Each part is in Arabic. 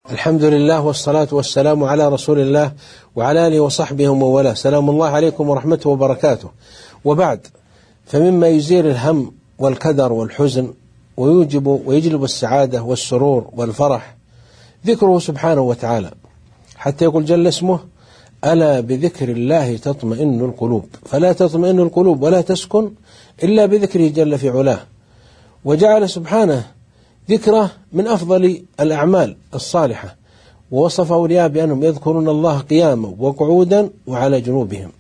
الحمد لله والصلاة والسلام على رسول الله وعلى آله وصحبه ومن والاه. سلام الله عليكم ورحمته وبركاته. وبعد، فمما يزيل الهم والكدر والحزن ويجلب السعادة والسرور والفرح ذكره سبحانه وتعالى، حتى يقول جل اسمه: ألا بذكر الله تطمئن القلوب، فلا تطمئن القلوب ولا تسكن إلا بذكره جل في علاه. وجعل سبحانه ذكره من أفضل الأعمال الصالحة، ووصف أولياء بأنهم يذكرون الله قياما وقعودا وعلى جنوبهم،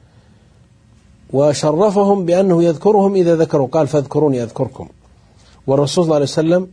وشرفهم بأنه يذكرهم إذا ذكروا، قال: فاذكروني أذكركم. والرسول صلى الله عليه وسلم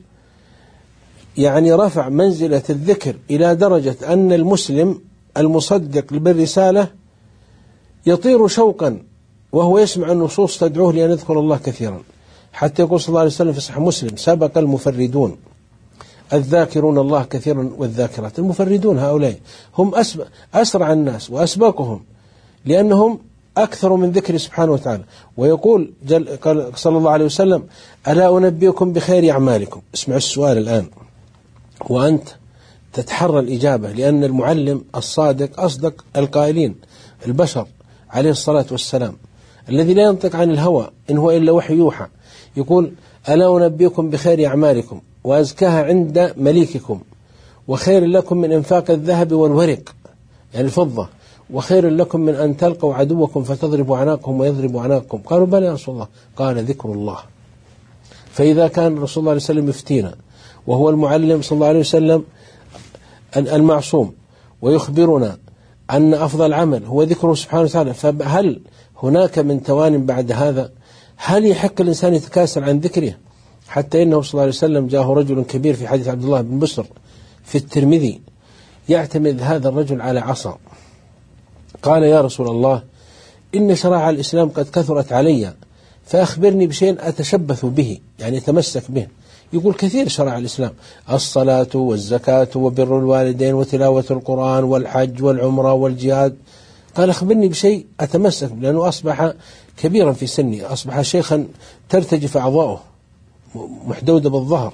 رفع منزلة الذكر إلى درجة أن المسلم المصدق بالرسالة يطير شوقا وهو يسمع النصوص تدعوه لأن يذكر الله كثيرا، حتى يقول صلى الله عليه وسلم في صحيح مسلم: سبق المفردون الذاكرون الله كثيرا والذاكرات. المفردون هؤلاء هم أسرع الناس وأسبقهم، لأنهم أكثر من ذكر سبحانه وتعالى. ويقول قال صلى الله عليه وسلم: ألا أنبئكم بخير أعمالكم. اسمع السؤال الآن وأنت تتحرى الإجابة، لأن المعلم الصادق أصدق القائلين البشر عليه الصلاة والسلام، الذي لا ينطق عن الهوى إن هو إلا وحي يوحى. يقول: ألا أنبئكم بخير أعمالكم وأزكاها عند مليككم، وخير لكم من إنفاق الذهب والورق، يعني الفضة، وخير لكم من أن تلقوا عدوكم فتضربوا عناقهم ويضربوا عناقكم. قالوا: بلى يا رسول الله. قال: ذكر الله. فإذا كان الرسول صلى الله عليه وسلم يفتينا، وهو المعلم صلى الله عليه وسلم المعصوم، ويخبرنا أن أفضل عمل هو ذكره سبحانه وتعالى، فهل هناك من توان بعد هذا؟ هل يحق الإنسان يتكاسل عن ذكره؟ حتى إنه صلى الله عليه وسلم جاءه رجل كبير في حديث عبد الله بن بسر في الترمذي يعتمد هذا الرجل على عصا، قال: يا رسول الله، إن شرائع الإسلام قد كثرت علي، فأخبرني بشيء أتشبث به، يعني أتمسك به. يقول: كثير شرائع الإسلام: الصلاة والزكاة وبر الوالدين وتلاوة القرآن والحج والعمرة والجهاد. قال: أخبرني بشيء أتمسك، لأنه أصبح كبيرا في سني، أصبح شيخا ترتجف أعضاؤه محدودة بالظهر.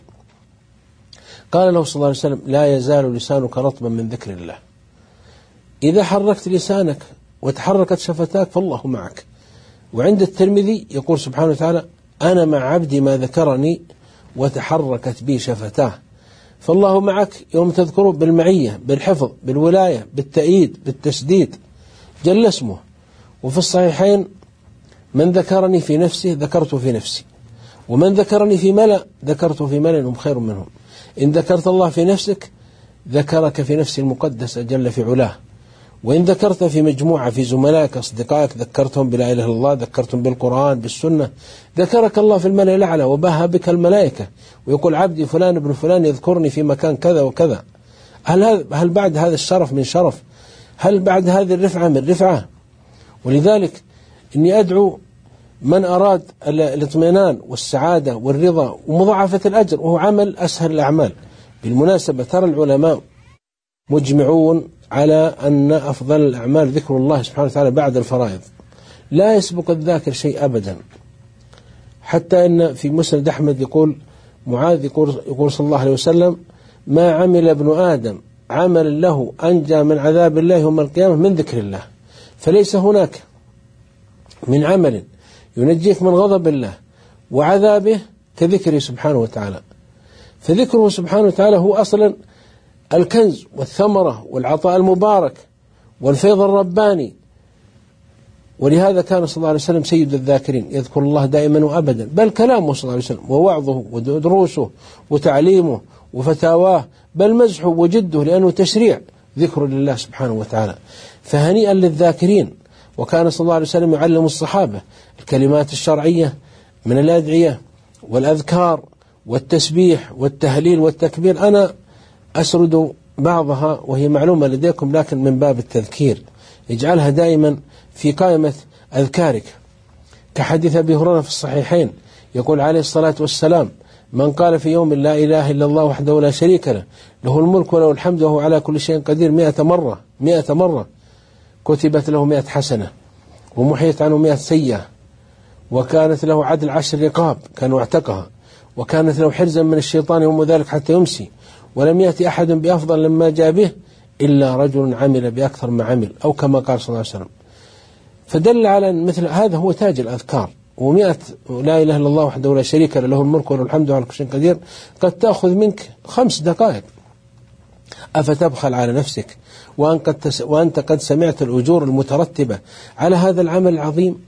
قال له صلى الله عليه وسلم: لا يزال لسانك رطبا من ذكر الله. إذا حركت لسانك وتحركت شفتاك فالله معك. وعند الترمذي يقول سبحانه وتعالى: أنا مع عبدي ما ذكرني وتحركت بي شفتاه. فالله معك يوم تذكره بالمعية، بالحفظ، بالولاية، بالتأييد، بالتسديد جل اسمه. وفي الصحيحين: من ذكرني في نفسه ذكرته في نفسي، ومن ذكرني في ملأ ذكرته في ملأ هم خير منهم. إن ذكرت الله في نفسك ذكرك في نفس المقدسة جل في علاه، وإن ذكرت في مجموعة في زملائك أصدقائك ذكرتهم بلا إله إلا الله، ذكرتهم بالقرآن بالسنة، ذكرك الله في الملأ الأعلى وباها بك الملائكة، ويقول: عبدي فلان ابن فلان يذكرني في مكان كذا وكذا. هل بعد هذا الشرف من شرف؟ هل بعد هذه الرفعة من رفعة؟ ولذلك إني أدعو من أراد الاطمئنان والسعادة والرضا ومضاعفة الأجر، وهو عمل أسهل الأعمال. بالمناسبة ترى العلماء مجمعون على أن أفضل الأعمال ذكر الله سبحانه وتعالى بعد الفرائض، لا يسبق الذاكر شيء أبدا. حتى إن في مسند أحمد يقول معاذ يقول صلى الله عليه وسلم: ما عمل ابن آدم عمل له أنجى من عذاب الله يوم القيامة من ذكر الله. فليس هناك من عمل ينجيك من غضب الله وعذابه كذكره سبحانه وتعالى. فذكره سبحانه وتعالى هو أصلا الكنز والثمرة والعطاء المبارك والفيض الرباني. ولهذا كان صلى الله عليه وسلم سيد الذاكرين، يذكر الله دائما وأبدا، بل كلامه صلى الله عليه وسلم ووعظه ودروسه وتعليمه وفتاواه، بل مزحه وجده، لأنه تشريع ذكر لله سبحانه وتعالى. فهنيئا للذاكرين. وكان صلى الله عليه وسلم يعلم الصحابة الكلمات الشرعية من الأدعية والأذكار والتسبيح والتهليل والتكبير. أنا أسرد بعضها وهي معلومة لديكم، لكن من باب التذكير اجعلها دائما في قائمة أذكارك. كحديث أبي هريرة في الصحيحين يقول عليه الصلاة والسلام: من قال في يوم لا إله إلا الله وحده لا شريك له، له الملك وله الحمد وهو على كل شيء قدير 100 مرة كتبت له 100 حسنة ومحيت عنه 100 سيئة، وكانت له عدل 10 رقاب كانوا اعتقها، وكانت له حرزا من الشيطان يوم ذلك حتى يمسي، ولم يأتي أحد بأفضل مما جاء به إلا رجل عمل بأكثر ما عمل، أو كما قال صلى الله عليه وسلم. فدل على مثل هذا هو تاج الأذكار. و100 لا إله إلا الله وحده لا شريك له، له الملك وله الحمد وعلى كل شيء قدير، قد تأخذ منك 5 دقائق. أفتبخل على نفسك وأنت قد سمعت الأجور المترتبة على هذا العمل العظيم؟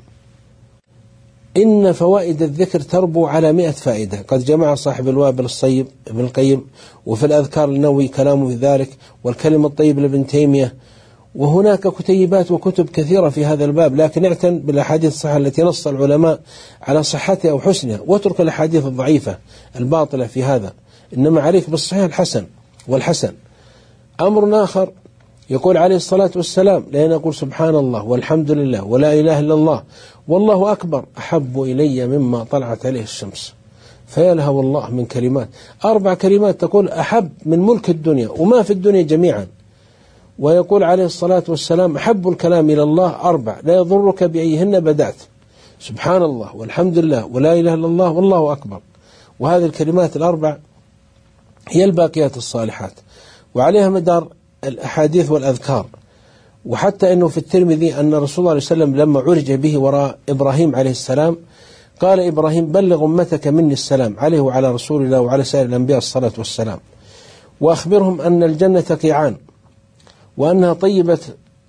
إن فوائد الذكر تربو على 100 فائدة، قد جمع صاحب الوابل الصيب ابن القيم، وفي الأذكار النووي كلامه في ذلك، والكلم الطيب لابن تيمية، وهناك كتيبات وكتب كثيرة في هذا الباب. لكن اعتن بالأحاديث الصحيحة التي نص العلماء على صحتها أو حسنها، واترك الأحاديث الضعيفة الباطلة في هذا، إنما عليك بالصحيح الحسن والحسن. أمر آخر، يقول عليه الصلاة والسلام: لأن أقول سبحان الله والحمد لله ولا إله إلا الله والله أكبر أحب إلي مما طلعت عليه الشمس. فيا لها والله من كلمات، 4 كلمات تقول أحب من ملك الدنيا وما في الدنيا جميعا. ويقول عليه الصلاة والسلام: أحب الكلام إلى الله 4 لا يضرك بأيهن بدأت: سبحان الله والحمد لله ولا إله إلا الله والله أكبر. وهذه الكلمات ال4 هي الباقيات الصالحات، وعليها مدار الأحاديث والأذكار. وحتى أنه في الترمذي أن رسول الله صلى الله عليه وسلم لما عرج به وراء إبراهيم عليه السلام قال: إبراهيم بلغ أمتك مني السلام، عليه وعلى رسول الله وعلى سائر الأنبياء الصلاة والسلام، وأخبرهم أن الجنة قيعان، وأنها طيبة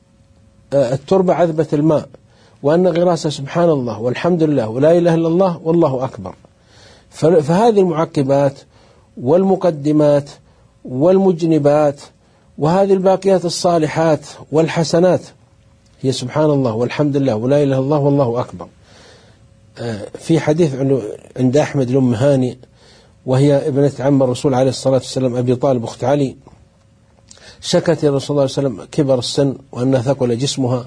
التربة عذبة الماء، وأن غراسة سبحان الله والحمد لله ولا إله إلا الله والله أكبر. فهذه المعقبات والمقدمات والمجنبات وهذه الباقيات الصالحات والحسنات هي سبحان الله والحمد لله ولا إله إلا الله والله أكبر. في حديث عند أحمد لأم هاني، وهي ابنة عم الرسول عليه الصلاة والسلام أبي طالب أخت علي، شكت يا رسول الله صلى الله عليه وسلم كبر السن وأنها ثقل جسمها.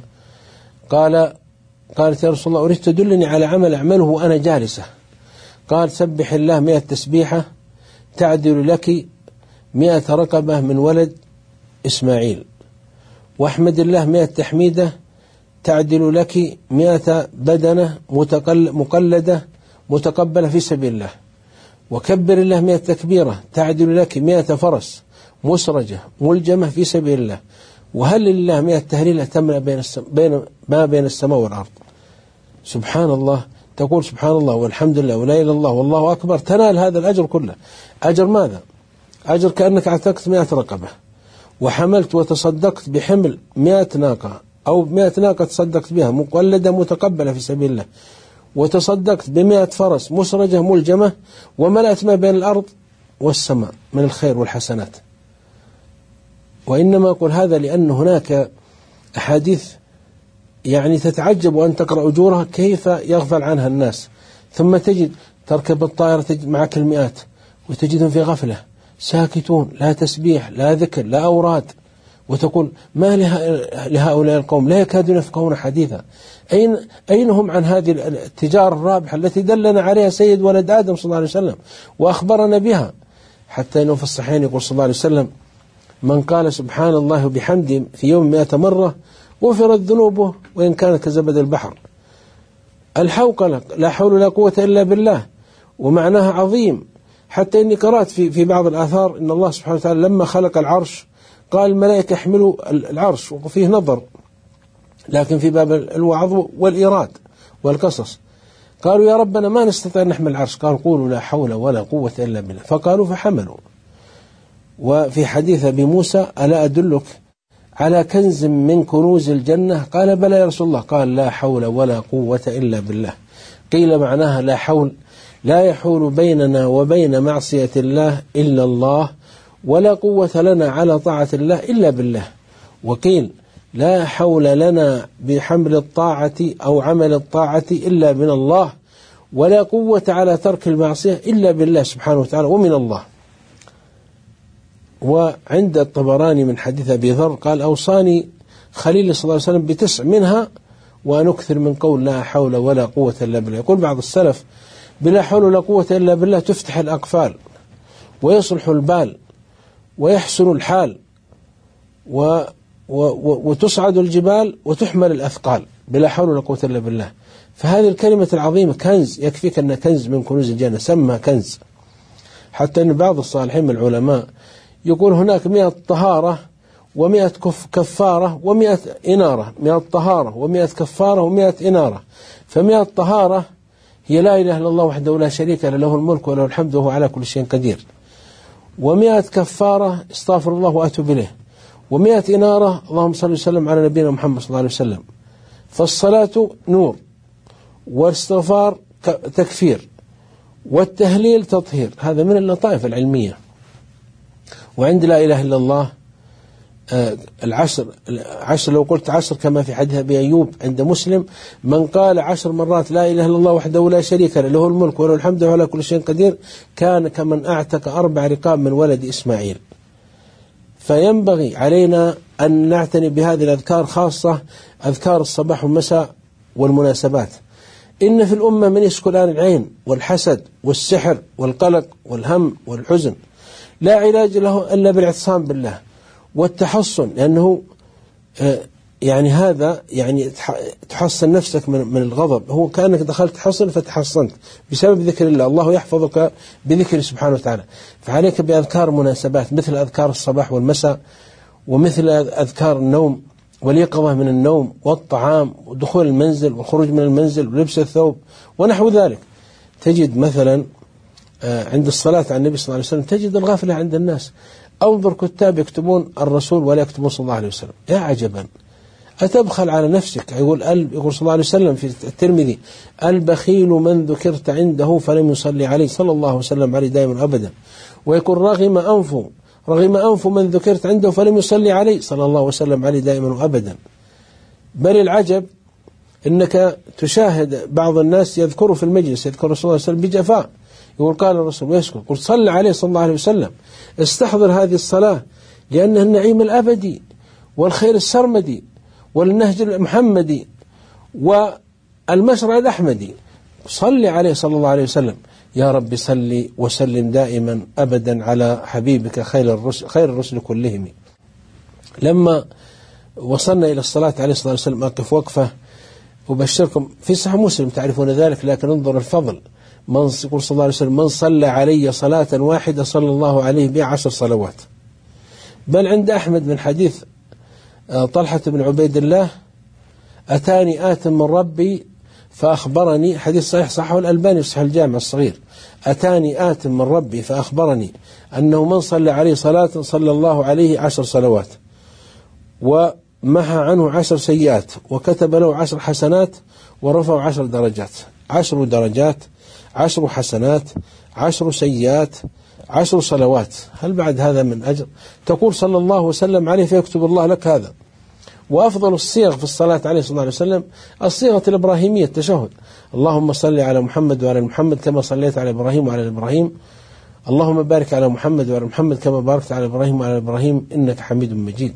قالت: يا رسول الله، أريد تدلني على عمل أعمله وأنا جالسة. قال: سبح الله 100 تسبيحة تعدل لك 100 رقبة من ولد إسماعيل، واحمد الله 100 تحميدة تعدل لك 100 بدنة مقلدة متقبلة في سبيل الله، وكبر الله 100 تكبيرة تعدل لك 100 فرس مسرجة ملجمة في سبيل الله، وهل لله 100 تهليلة تملأ ما بين السماء والأرض. سبحان الله، تقول سبحان الله والحمد لله ولا إله إلا الله والله أكبر، تنال هذا الأجر كله. أجر ماذا؟ أجر كأنك اعتقت 100 رقبة، وحملت وتصدقت بحمل 100 ناقة، أو 100 ناقة تصدقت بها مقلدة متقبلة في سبيل الله، وتصدقت ب100 فرس مسرجة ملجمة، وملأت ما بين الأرض والسماء من الخير والحسنات. وإنما أقول هذا لأن هناك أحاديث يعني تتعجب وأن تقرأ أجورها كيف يغفل عنها الناس، ثم تجد تركب الطائرة تجد معك المئات وتجدهم في غفلة ساكتون، لا تسبيح لا ذكر لا أوراد، وتقول ما لهؤلاء القوم لا يكادون يفقهون حديثا. أين هم عن هذه التجارة الرابحة التي دلنا عليها سيد ولد آدم صلى الله عليه وسلم وأخبرنا بها؟ حتى أنه في الصحيحين يقول صلى الله عليه وسلم: من قال سبحان الله وبحمده في يوم 100 مرة غفرت ذنوبه وإن كانت كزبد البحر. الحوقلة لا حول ولا قوة إلا بالله، ومعناها عظيم. حتى إني قرأت في بعض الآثار إن الله سبحانه وتعالى لما خلق العرش قال الملائكة يحملوا العرش، وفيه نظر، لكن في باب الوعظ والإيراد والقصص قالوا: يا ربنا ما نستطيع نحمل العرش. قال: قولوا لا حول ولا قوة إلا بالله، فقالوا فحملوا. وفي حديث أبي موسى: ألا أدلك على كنز من كنوز الجنة؟ قال: بلى يا رسول الله. قال: لا حول ولا قوة إلا بالله. قيل معناها لا حول لا يحول بيننا وبين معصية الله إلا الله، ولا قوة لنا على طاعة الله إلا بالله. وقيل لا حول لنا بحمل الطاعة أو عمل الطاعة إلا من الله، ولا قوة على ترك المعصية إلا بالله سبحانه وتعالى ومن الله. وعند الطبراني من حديث أبي ذر قال: أوصاني خليل صلى الله عليه وسلم ب9 منها وأن أكثر من قول لا حول ولا قوة إلا بالله. يقول بعض السلف: بلا حول ولا قوة إلا بالله تفتح الأقفال ويصلح البال ويحسن الحال وتصعد الجبال وتحمل الأثقال، بلا حول ولا قوة إلا بالله. فهذه الكلمة العظيمة كنز، يكفيك أن كنز من كنوز الجنة، سمى كنز. حتى أن بعض الصالحين من العلماء يقول هناك 100 طهارة و100 كفارة و100 إنارة، 100 طهارة و100 كفارة و100 إنارة. ف100 طهارة هي لا إله إلا الله وحده لا شريك له، له الملك وله الحمد وهو على كل شيء قدير. و100 كفارة استغفر الله وأتوب إليه. و100 إنارة اللهم صل وسلم على نبينا محمد صلى الله عليه وسلم. فالصلاة نور، والاستغفار تكفير، والتهليل تطهير. هذا من اللطائف العلمية. وعند لا إله إلا الله العشر لو قلت 10 كما في حديث أبي أيوب عند مسلم: من قال 10 مرات لا إله إلا الله وحده لا شريك له، له الملك وله الحمد وهو على كل شيء قدير، كان كمن أعتق 4 رقاب من ولد إسماعيل. فينبغي علينا أن نعتني بهذه الأذكار، خاصة أذكار الصباح والمساء والمناسبات. إن في الأمة من يشكو الآن العين والحسد والسحر والقلق والهم والحزن، لا علاج له إلا بالاعتصام بالله والتحصن، لأنه يعني هذا يعني تحصن نفسك من الغضب. هو كأنك دخلت حصن فتحصنت بسبب ذكر الله، الله يحفظك بذكر سبحانه وتعالى. فعليك بأذكار مناسبات مثل أذكار الصباح والمساء، ومثل أذكار النوم واليقظة من النوم والطعام ودخول المنزل والخروج من المنزل ولبس الثوب ونحو ذلك. تجد مثلا عند الصلاة على النبي صلى الله عليه وسلم تجد الغفلة عند الناس. أنظر كتاب يكتبون الرسول ولا يكتبون صلى الله عليه وسلم، يا عجبا، أتبخل على نفسك. يقول صلى الله عليه وسلم في الترمذي: البخيل من ذكرت عنده فلم يصلي عليه صلى الله وسلم عليه دائما أبدا. ويقول رغم أنف من ذكرت عنده فلم يصلي عليه صلى الله وسلم عليه دائما أبدا. بل العجب إنك تشاهد بعض الناس يذكر في المجلس يذكر رسول الله صلى الله عليه وسلم بجفاء، يقول قال الرسول ويسكت، يقول صلى عليه صلى الله عليه وسلم. استحضر هذه الصلاة لأنها النعيم الأبدي والخير السرمدي والنهج المحمدي والمشرع الأحمدي. صلي عليه صلى الله عليه وسلم. يا رب صلي وسلم دائما أبدا على حبيبك خير الرسل كلهم. لما وصلنا إلى الصلاة عليه الصلاة والسلام أقف وقفة أبشركم في صحيح مسلم تعرفون ذلك، لكن انظر الفضل. يقول صلى الله عليه وسلم: من صلى علي صلاة واحدة صلى الله عليه بها 10 صلوات. بل عند أحمد من حديث طلحة بن عبيد الله: أتاني آت من ربي فأخبرني، حديث صحيح صححه الألباني في صحيح الجامع الصغير: أتاني آت من ربي فأخبرني أنه من صلى عليه صلاة صلى الله عليه 10 صلوات ومحى عنه 10 سيئات وكتب له 10 حسنات ورفع 10 درجات. 10 درجات، 10 حسنات، 10 سيئات، 10 صلوات. هل بعد هذا من أجر؟ تقول صلى الله وسلم عليه فيكتب الله لك هذا. وأفضل الصيغ في الصلاة عليه صلى الله عليه وسلم الصيغة الإبراهيمية، التشهد: اللهم صل على محمد وعلى محمد كما صليت على إبراهيم وعلى إبراهيم، اللهم بارك على محمد وعلى محمد كما باركت على إبراهيم وعلى إبراهيم إنك حميد مجيد.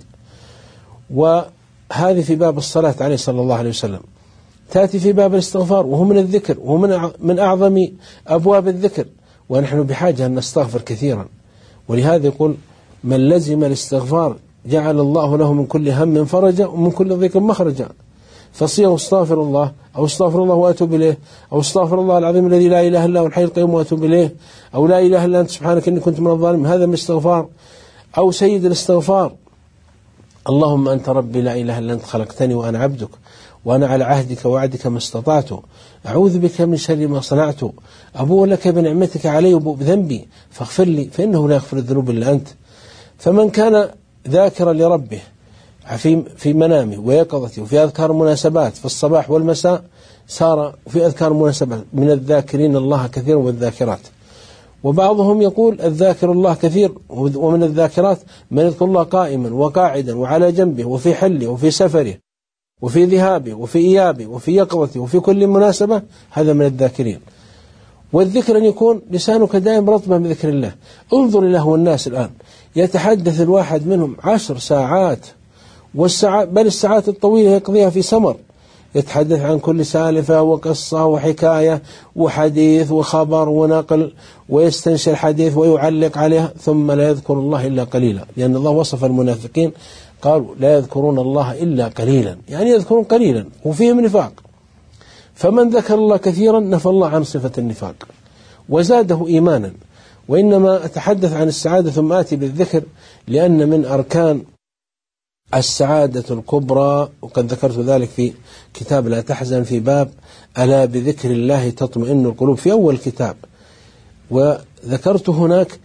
وهذه في باب الصلاة عليه صلى الله عليه وسلم. تأتي في باب الاستغفار وهو من الذكر وهو من أعظم أبواب الذكر، ونحن بحاجة أن نستغفر كثيرا. ولهذا يقول: من لزم الاستغفار جعل الله له من كل هم فرجا ومن كل ضيق مخرجا. فصيغ استغفر الله أو استغفر الله وأتوب إليه أو استغفر الله العظيم الذي لا إله إلا هو الحي القيوم وأتوب إليه أو لا إله إلا أنت سبحانك إني كنت من الظالمين، هذا من الاستغفار. أو سيد الاستغفار: اللهم أنت ربي لا إله إلا أنت خلقتني وأنا عبدك وأنا على عهدك ووعدك ما استطعت، أعوذ بك من شر ما صنعت، أبوء لك بنعمتك علي وبوء بذنبي فاغفر لي فإنه لا يغفر الذنوب إلا أنت. فمن كان ذاكرا لربه في منامه ويقظته وفي أذكار مناسبات في الصباح والمساء صار في أذكار مناسبات من الذاكرين الله كثيرا والذاكرات. وبعضهم يقول الذاكر الله كثير، ومن الذاكرات من يذكر الله قائما وقاعدا وعلى جنبه وفي حله وفي سفره وفي ذهابه وفي إيابه وفي يقظته وفي كل مناسبة، هذا من الذاكرين. والذكر أن يكون لسانك دائما رطبا بذكر الله. انظر إلى هو الناس الآن يتحدث الواحد منهم 10 ساعات، بل الساعات الطويلة يقضيها في سمر، يتحدث عن كل سالفة وقصة وحكاية وحديث وخبر ونقل، ويستنشي الحديث ويعلق عليها، ثم لا يذكر الله إلا قليلا. لأن الله وصف المنافقين قالوا لا يذكرون الله إلا قليلا، يعني يذكرون قليلا وفيهم نفاق. فمن ذكر الله كثيرا نفى الله عن صفة النفاق وزاده إيمانا. وإنما أتحدث عن السعادة ثم آتي بالذكر، لأن من أركان السعادة الكبرى، وقد ذكرت ذلك في كتاب لا تحزن في باب ألا بذكر الله تطمئن القلوب في أول كتاب. وذكرت هناك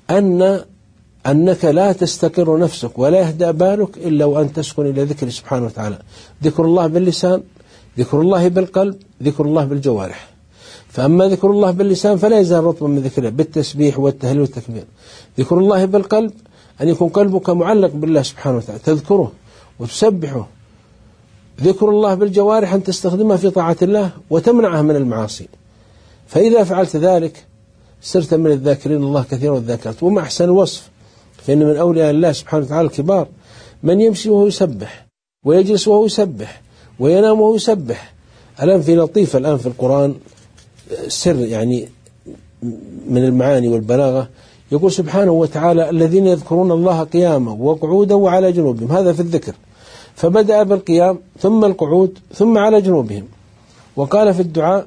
أنك لا تستقر نفسك ولا يهدأ بالك إلا وأن تسكن إلى ذكر سبحانه وتعالى. ذكر الله باللسان، ذكر الله بالقلب، ذكر الله بالجوارح. فأما ذكر الله باللسان فلا يزال رطبا من ذكره بالتسبيح والتهليل والتكبير. ذكر الله بالقلب أن يكون قلبك معلق بالله سبحانه وتعالى، تذكره وتسبحه. ذكر الله بالجوارح أن تستخدمها في طاعة الله وتمنعها من المعاصي. فإذا فعلت ذلك صرت من الذاكرين الله كثيرا والذاكرات. وما أحسن الوصف، فإن من أولياء الله سبحانه وتعالى الكبار من يمشي وهو يسبح، ويجلس وهو يسبح، وينام وهو يسبح. الآن في لطيف الآن في القرآن سر يعني من المعاني والبلاغة، يقول سبحانه وتعالى الذين يذكرون الله قياما وقعودا وعلى جنوبهم، هذا في الذكر، فبدأ بالقيام ثم القعود ثم على جنوبهم. وقال في الدعاء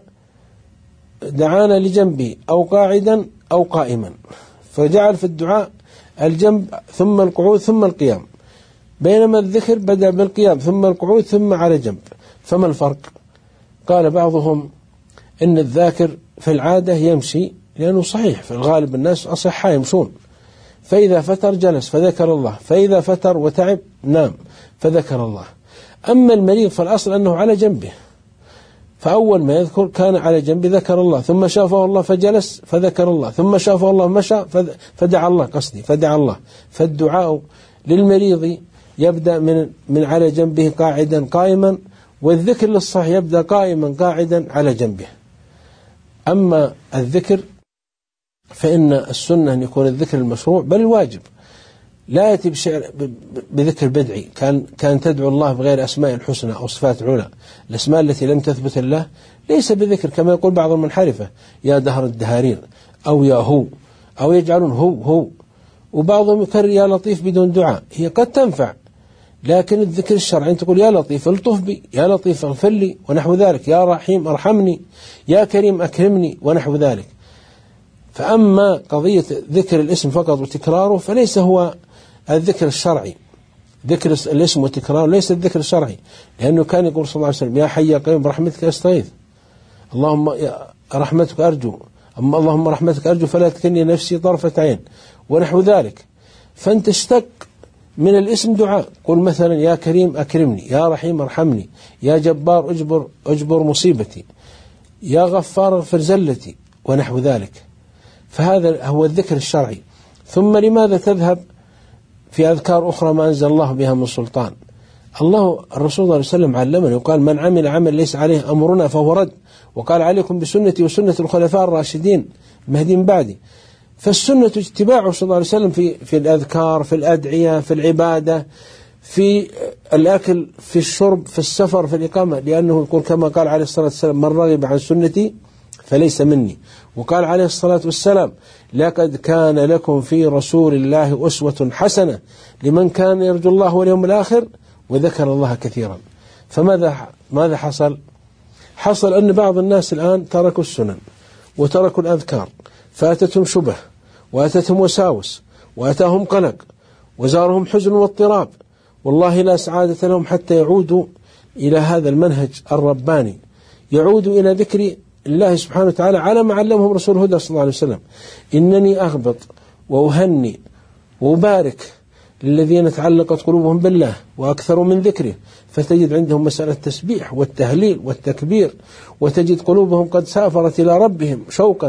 دعانا لجنبه أو قاعدا أو قائما، فجعل في الدعاء الجنب ثم القعود ثم القيام، بينما الذكر بدأ بالقيام ثم القعود ثم على جنب. فما الفرق؟ قال بعضهم إن الذاكر في العادة يمشي، لأنه صحيح في الغالب الناس أصحاء يمشون، فإذا فتر جلس فذكر الله، فإذا فتر وتعب نام فذكر الله. أما المريض فالأصل أنه على جنبه، فأول ما يذكر كان على جنبه ذكر الله، ثم شافه الله فجلس فذكر الله، ثم شافه الله مشى فدعا الله، فدعا الله. فالدعاء للمريض يبدأ من على جنبه قاعدا قائما، والذكر للصحيح يبدأ قائما قاعدا على جنبه. أما الذكر فإن السنة أن يكون الذكر المشروع بل الواجب، لا يأتي بذكر بدعي كان تدعو الله بغير أسماء الحسنى أو صفات العلى، الأسماء التي لم تثبت الله ليس بذكر، كما يقول بعض المنحرفة يا دهر الدهارين أو يا هو، أو يجعلون هو، وبعضهم يكرر يا لطيف بدون دعاء. هي قد تنفع، لكن الذكر الشرعي أن تقول يا لطيف الطف بي، يا لطيف اغفر لي ونحو ذلك، يا رحيم ارحمني، يا كريم أكرمني ونحو ذلك. فأما قضية ذكر الاسم فقط وتكراره فليس هو الذكر الشرعي، ذكر الاسم وتكراره ليس الذكر الشرعي، لأنه كان يقول صلى الله عليه وسلم يا حي يا قيوم برحمتك أستغيث، اللهم رحمتك أرجو، أما اللهم رحمتك أرجو فلا تكلني نفسي طرفة عين ونحو ذلك. فأنت اشتق من الاسم دعاء، قل مثلا يا كريم أكرمني، يا رحيم ارحمني، يا جبار أجبر مصيبتي، يا غفار اغفر زلتي ونحو ذلك. فهذا هو الذكر الشرعي. ثم لماذا تذهب في أذكار أخرى ما أنزل الله بها من سلطان؟ الرسول صلى الله عليه وسلم علمنا وقال من عمل عمل ليس عليه أمرنا فهو رد، وقال عليكم بسنتي وسنة الخلفاء الراشدين المهديين بعدي. فالسنة اتباعه صلى الله عليه وسلم في الأذكار، في الأدعية، في العبادة، في الأكل، في الشرب، في السفر، في الإقامة، لأنه يقول كما قال عليه الصلاة والسلام من رغب عن سنتي فليس مني. وقال عليه الصلاة والسلام لقد كان لكم في رسول الله أسوة حسنة لمن كان يرجو الله واليوم الآخر وذكر الله كثيرا. ماذا حصل؟ حصل أن بعض الناس الآن تركوا السنن وتركوا الأذكار، فأتتهم شبه وأتتهم وساوس وأتاهم قلق وزارهم حزن واضطراب، والله لا سعادة لهم حتى يعودوا إلى هذا المنهج الرباني، يعودوا إلى ذكر الله سبحانه وتعالى على ما علمهم رسول الهدى صلى الله عليه وسلم. إنني أغبط وأهني وأبارك للذين تعلقت قلوبهم بالله وأكثروا من ذكره، فتجد عندهم مسألة التسبيح والتهليل والتكبير، وتجد قلوبهم قد سافرت إلى ربهم شوقا،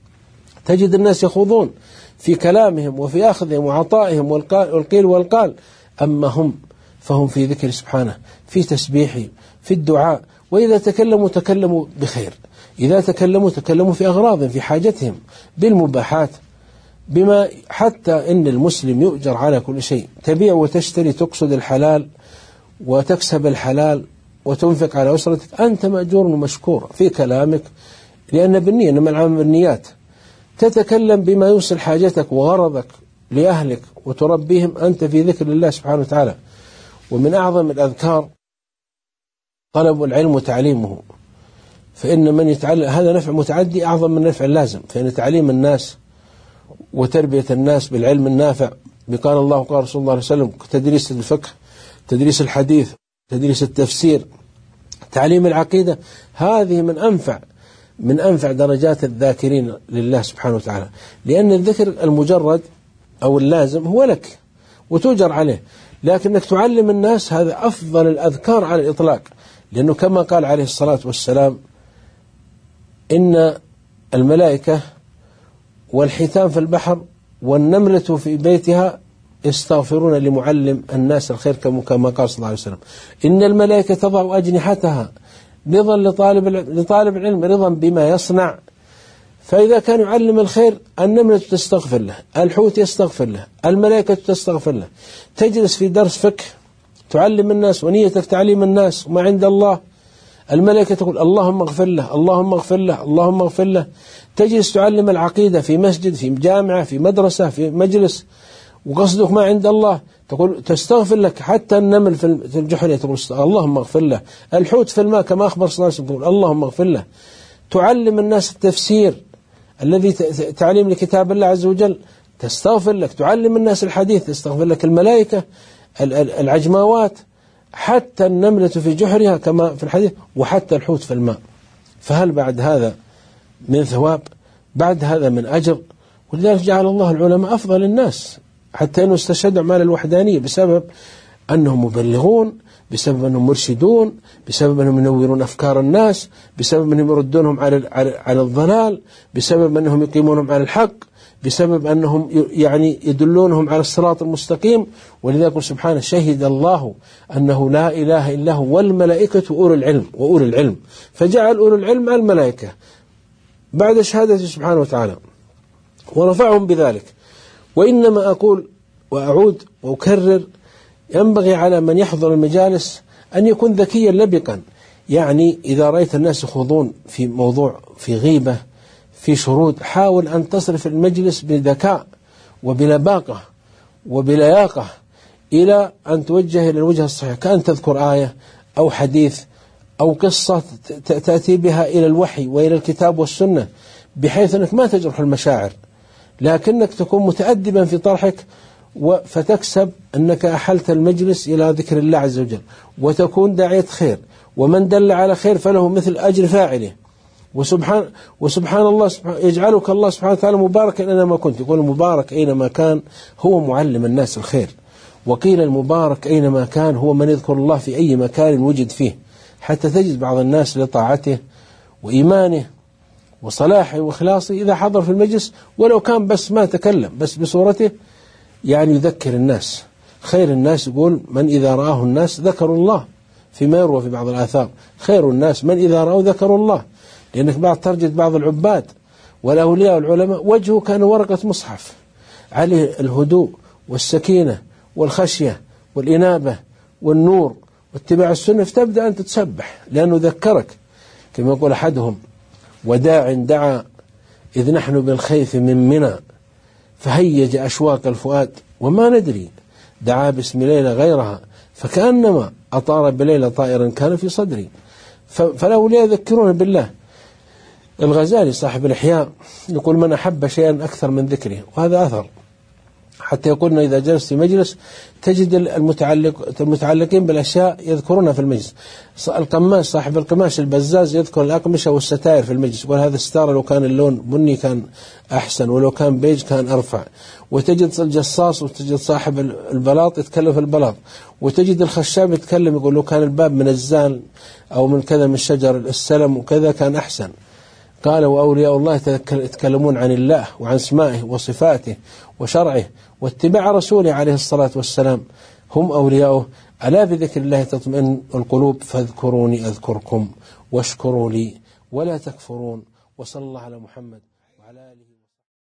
تجد الناس يخوضون في كلامهم وفي أخذهم وعطائهم والقيل والقال. أما هم فهم في ذكر سبحانه، في تسبيحه، في الدعاء، وإذا تكلموا بخير، إذا تكلموا في أغراض، في حاجتهم، بالمباحات، بما حتى إن المسلم يؤجر على كل شيء، تبيع وتشتري، تقصد الحلال وتكسب الحلال وتنفق على أسرتك، أنت مأجور ومشكور في كلامك، لأن بالنية، إنما العمل بالنيات. تتكلم بما يوصل حاجتك وغرضك لأهلك وتربيهم، أنت في ذكر الله سبحانه وتعالى. ومن أعظم الأذكار طلب العلم وتعليمه، فإن من يتعلم هذا نفع متعدي أعظم من نفع اللازم، فإن تعليم الناس وتربية الناس بالعلم النافع، بقال الله وقال رسول الله صلى الله عليه وسلم، تدريس الفقه، تدريس الحديث، تدريس التفسير، تعليم العقيدة. هذه من أنفع درجات الذاكرين لله سبحانه وتعالى، لأن الذكر المجرد أو اللازم هو لك وتؤجر عليه، لكنك تعلم الناس هذا أفضل الأذكار على الإطلاق، لأنه كما قال عليه الصلاة والسلام: إن الملائكة والحيتان في البحر والنملة في بيتها يستغفرون لمعلم الناس الخير، كما قال صلى الله عليه وسلم: إن الملائكة تضع أجنحتها رضا لطالب العلم، رضا بما يصنع. فإذا كان يعلم الخير، النملة تستغفر له، الحوت يستغفر له، الملائكة تستغفر له. تجلس في درس فقه تعلم الناس ونيتك تعليم الناس وما عند الله، الملائكة تقول: اللهم اغفر له، اللهم اغفر له، اللهم اغفر له. تجلس تعلم العقيدة في مسجد، في جامعة، في مدرسة، في مجلس، وقصدك ما عند الله، تقول تستغفر لك. حتى النمل في الجحر تقول اللهم اغفر له، الحوت في الماء كما أخبر صلى الله عليه وسلم تقول اللهم اغفر له. تعلم الناس التفسير الذي تعليم لكتاب الله عز وجل، تستغفر لك. تعلم الناس الحديث، تستغفر لك الملائكة العجماوات، حتى النملة في جحرها كما في الحديث، وحتى الحوت في الماء. فهل بعد هذا من ثواب؟ بعد هذا من أجر؟ ولذلك جعل الله العلماء أفضل الناس، حتى أنه استشهدوا أعمال الوحدانية بسبب أنهم مبلغون، بسبب أنهم مرشدون، بسبب أنهم ينورون أفكار الناس، بسبب أنهم يردونهم على الضلال، بسبب أنهم يقيمونهم على الحق، بسبب أنهم يعني يدلونهم على الصراط المستقيم. ولذلك سبحانه: شهد الله أنه لا إله إلا هو والملائكة وأولي العلم. فجعل أولي العلم على الملائكة بعد شهادته سبحانه وتعالى، ورفعهم بذلك. وإنما أقول وأعود وأكرر: ينبغي على من يحضر المجالس أن يكون ذكيا لبقا. يعني إذا رأيت الناس يخوضون في موضوع، في غيبة، في شرود، حاول أن تصرف المجلس بذكاء وبلباقة وبلياقة إلى أن توجه إلى الوجه الصحيح، كأن تذكر آية أو حديث أو قصة تأتي بها إلى الوحي وإلى الكتاب والسنة، بحيث أنك ما تجرح المشاعر، لكنك تكون متأدبا في طرحك، فتكسب أنك أحلت المجلس إلى ذكر الله عز وجل، وتكون داعية خير، ومن دل على خير فله مثل أجر فاعله. وسبحان الله يجعلك الله سبحانه وتعالى مباركا أينما كنت. يقول المبارك أينما كان هو معلم الناس الخير، وقيل المبارك أينما كان هو من يذكر الله في أي مكان وجد فيه. حتى تجد بعض الناس لطاعته وإيمانه وصلاحه وإخلاصه إذا حضر في المجلس، ولو كان بس ما تكلم، بس بصورته، يعني يذكر الناس. خير الناس يقول من إذا رآه الناس ذكروا الله، فيما يروى في بعض الآثار: خير الناس من إذا رأوا ذكروا الله. لأنك بعد ترجد بعض العباد والأولياء والعلماء وجهه كان ورقة مصحف عليه الهدوء والسكينة والخشية والإنابة والنور واتباع السنة، فتبدأ أن تتسبح لأنه ذكرك. كما يقول أحدهم: وداع دعا إذ نحن بالخيف من منى، فهيج أشواق الفؤاد وما ندري، دعا باسم ليلة غيرها، فكأنما أطار بليلة طائرا كان في صدري. فالأولياء يذكرون بالله. الغزالي صاحب الإحياء يقول: من أحب شيئا أكثر من ذكره، وهذا أثر. حتى يقولنا إذا جلست في مجلس تجد المتعلقين بالأشياء يذكرونها في المجلس. القماش صاحب القماش البزاز يذكر الأقمشة والستائر في المجلس، يقول هذا الستار لو كان اللون بني كان أحسن، ولو كان بيج كان أرفع. وتجد الجصاص وتجد صاحب البلاط يتكلم في البلاط، وتجد الخشاب يتكلم يقول لو كان الباب من الزان أو من كذا من شجر السلم وكذا كان أحسن. قال: وأولياء الله يتكلمون عن الله وعن اسمائه وصفاته وشرعه واتباع رسوله عليه الصلاة والسلام، هم أولياؤه. ألا بذكر الله تطمئن القلوب، فاذكروني أذكركم واشكروا لي ولا تكفرون. وصلى الله على محمد وعلى آله.